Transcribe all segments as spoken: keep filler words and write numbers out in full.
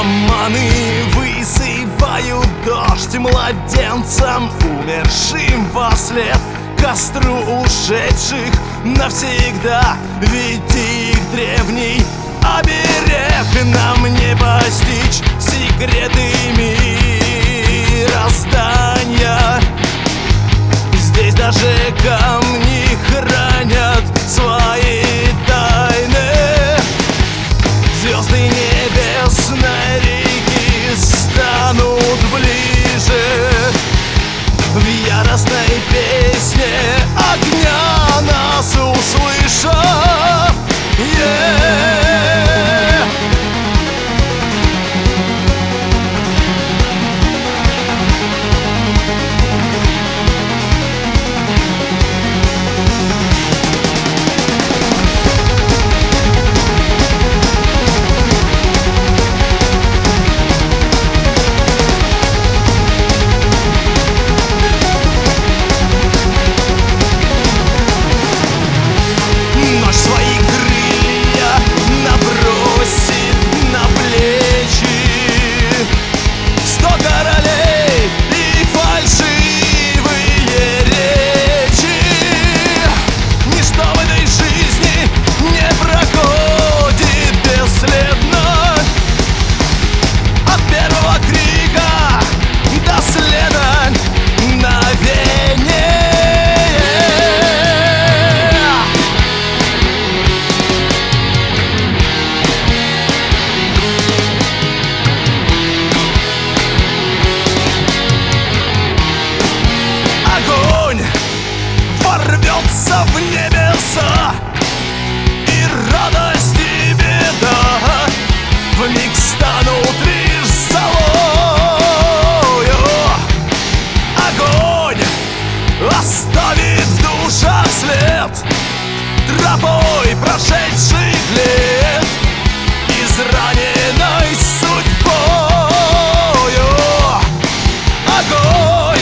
Шаманы высыпают дождь младенцам, умершим во след костру ушедших навсегда. Ведь их древний оберег нам не постичь секреты мироздания. Здесь даже камни хранят свои тайны. Звезды небесной реки станут ближе в яростной песне огня, нас услышав. Yeah. Ворвется в небеса, и радость и беда вмиг станут лишь золою. Огонь оставит в душах след тропой прошедших лет, израненной судьбою. Огонь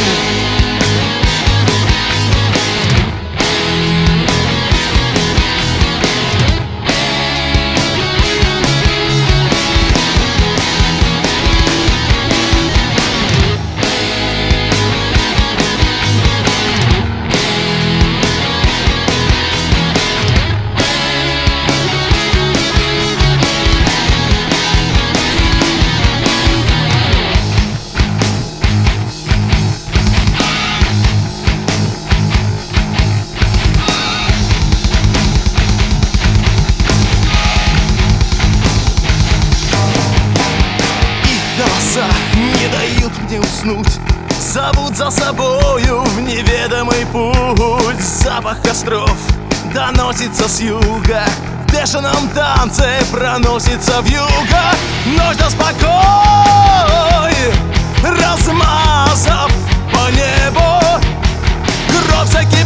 не дают мне уснуть, зовут за собою в неведомый путь. Запах костров доносится с юга, в бешеном танце проносится вьюга. Ночь да спокой, размазав по небу, кровь закипит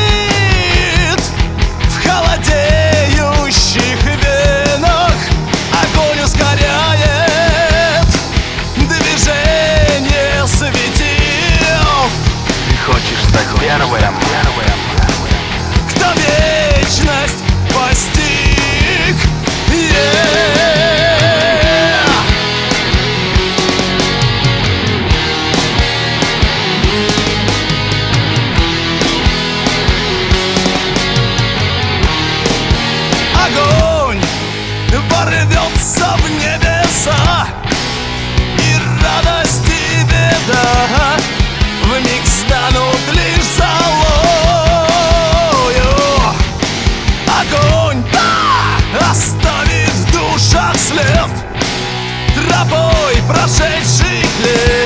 в холодеющих венах. Огонь ускоряет движение светил. Ты хочешь стать первым, первым, кто вечность постиг. Yeah. Огонь ворвется в небеса, и радость и беда вмиг станут лишь золою. Огонь да, оставит в душах след тропой прошедших лет.